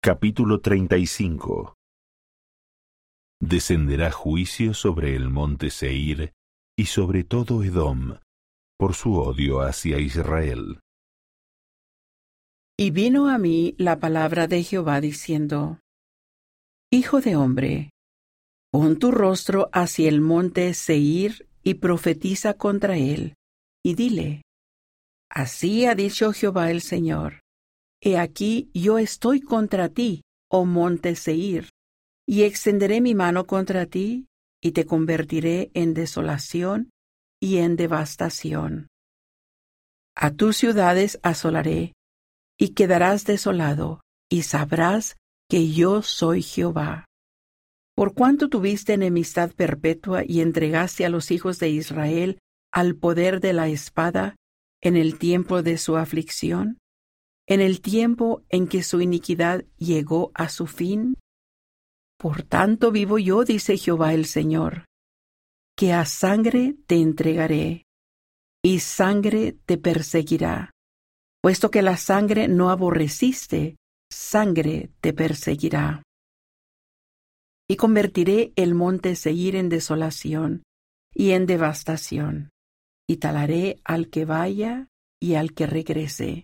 Capítulo 35. Descenderá juicio sobre el monte Seir y sobre todo Edom, por su odio hacia Israel. Y vino a mí la palabra de Jehová diciendo: Hijo de hombre, pon tu rostro hacia el monte Seir y profetiza contra él, y dile: Así ha dicho Jehová el Señor: He aquí yo estoy contra ti, oh monte Seir, y extenderé mi mano contra ti, y te convertiré en desolación y en devastación. A tus ciudades asolaré, y quedarás desolado, y sabrás que yo soy Jehová. Por cuanto tuviste enemistad perpetua y entregaste a los hijos de Israel al poder de la espada en el tiempo de su aflicción, en el tiempo en que su iniquidad llegó a su fin. Por tanto vivo yo, dice Jehová el Señor, que a sangre te entregaré, y sangre te perseguirá. Puesto que la sangre no aborreciste, sangre te perseguirá. Y convertiré el monte Seir en desolación y en devastación, y talaré al que vaya y al que regrese.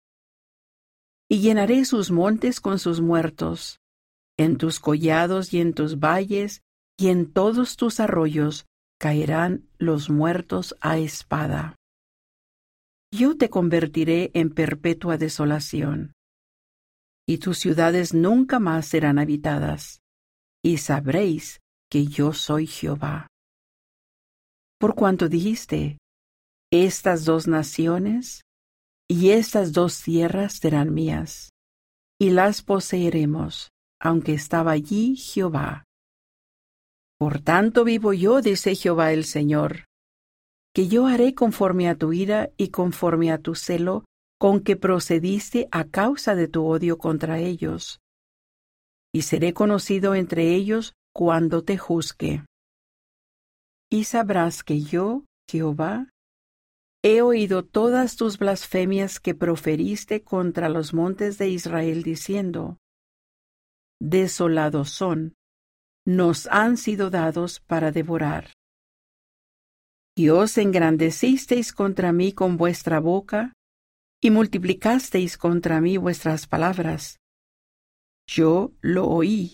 Y llenaré sus montes con sus muertos, en tus collados y en tus valles y en todos tus arroyos caerán los muertos a espada. Yo te convertiré en perpetua desolación, y tus ciudades nunca más serán habitadas, y sabréis que yo soy Jehová. Por cuanto dijiste: Estas dos naciones y estas dos tierras serán mías, y las poseeremos, aunque estaba allí Jehová. Por tanto vivo yo, dice Jehová el Señor, que yo haré conforme a tu ira y conforme a tu celo con que procediste a causa de tu odio contra ellos, y seré conocido entre ellos cuando te juzgue. Y sabrás que yo, Jehová, he oído todas tus blasfemias que proferiste contra los montes de Israel, diciendo: Desolados son, nos han sido dados para devorar. Y os engrandecisteis contra mí con vuestra boca, y multiplicasteis contra mí vuestras palabras. Yo lo oí.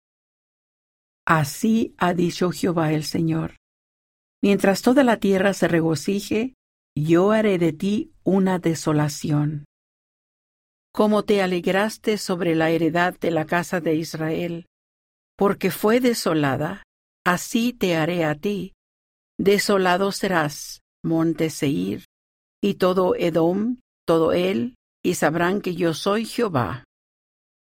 Así ha dicho Jehová el Señor: Mientras toda la tierra se regocije, yo haré de ti una desolación. Como te alegraste sobre la heredad de la casa de Israel, porque fue desolada, así te haré a ti. Desolado serás, monte Seir, y todo Edom, todo él, y sabrán que yo soy Jehová.